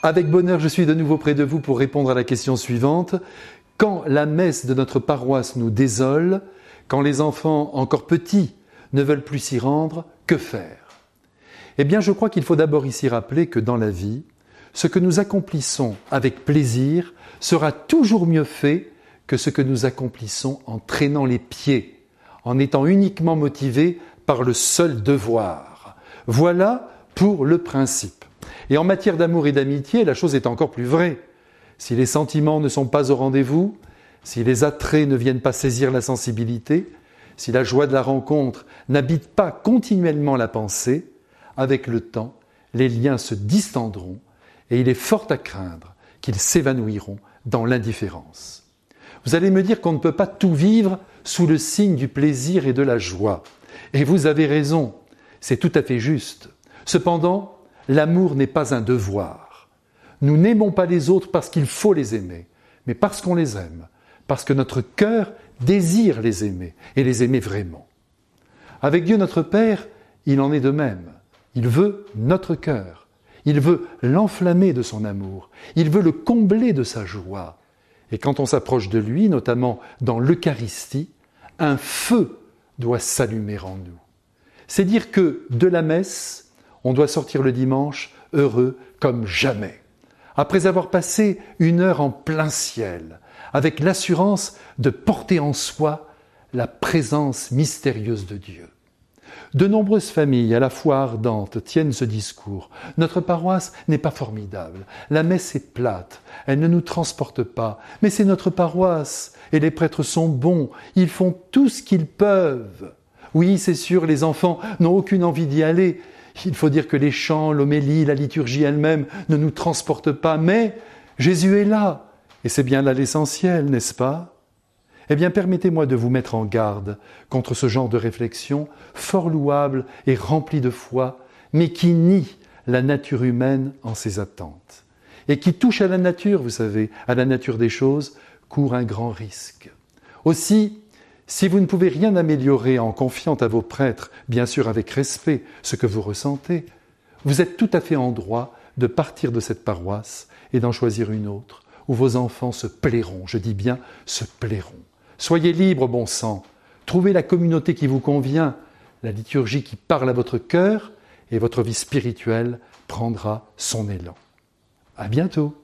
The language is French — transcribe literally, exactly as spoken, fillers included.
Avec bonheur, je suis de nouveau près de vous pour répondre à la question suivante. Quand la messe de notre paroisse nous désole, quand les enfants encore petits ne veulent plus s'y rendre, que faire? Eh bien, je crois qu'il faut d'abord ici rappeler que dans la vie, ce que nous accomplissons avec plaisir sera toujours mieux fait que ce que nous accomplissons en traînant les pieds, en étant uniquement motivés par le seul devoir. Voilà pour le principe. Et en matière d'amour et d'amitié, la chose est encore plus vraie. Si les sentiments ne sont pas au rendez-vous, si les attraits ne viennent pas saisir la sensibilité, si la joie de la rencontre n'habite pas continuellement la pensée, avec le temps, les liens se distendront et il est fort à craindre qu'ils s'évanouiront dans l'indifférence. Vous allez me dire qu'on ne peut pas tout vivre sous le signe du plaisir et de la joie. Et vous avez raison, c'est tout à fait juste. Cependant, l'amour n'est pas un devoir. Nous n'aimons pas les autres parce qu'il faut les aimer, mais parce qu'on les aime, parce que notre cœur désire les aimer, et les aimer vraiment. Avec Dieu notre Père, il en est de même. Il veut notre cœur. Il veut l'enflammer de son amour. Il veut le combler de sa joie. Et quand on s'approche de lui, notamment dans l'Eucharistie, un feu doit s'allumer en nous. C'est dire que de la messe, on doit sortir le dimanche heureux comme jamais. Après avoir passé une heure en plein ciel, avec l'assurance de porter en soi la présence mystérieuse de Dieu. De nombreuses familles, à la fois ardentes, tiennent ce discours. Notre paroisse n'est pas formidable. La messe est plate. Elle ne nous transporte pas. Mais c'est notre paroisse. Et les prêtres sont bons. Ils font tout ce qu'ils peuvent. Oui, c'est sûr, les enfants n'ont aucune envie d'y aller. Il faut dire que les chants, l'homélie, la liturgie elle-même ne nous transportent pas. Mais Jésus est là. Et c'est bien là l'essentiel, n'est-ce pas ? Eh bien, permettez-moi de vous mettre en garde contre ce genre de réflexion fort louable et remplie de foi, mais qui nie la nature humaine en ses attentes. Et qui touche à la nature, vous savez, à la nature des choses, court un grand risque. Aussi, si vous ne pouvez rien améliorer en confiant à vos prêtres, bien sûr avec respect, ce que vous ressentez, vous êtes tout à fait en droit de partir de cette paroisse et d'en choisir une autre, où vos enfants se plairont, je dis bien se plairont. Soyez libres, bon sang. Trouvez la communauté qui vous convient, la liturgie qui parle à votre cœur, et votre vie spirituelle prendra son élan. À bientôt.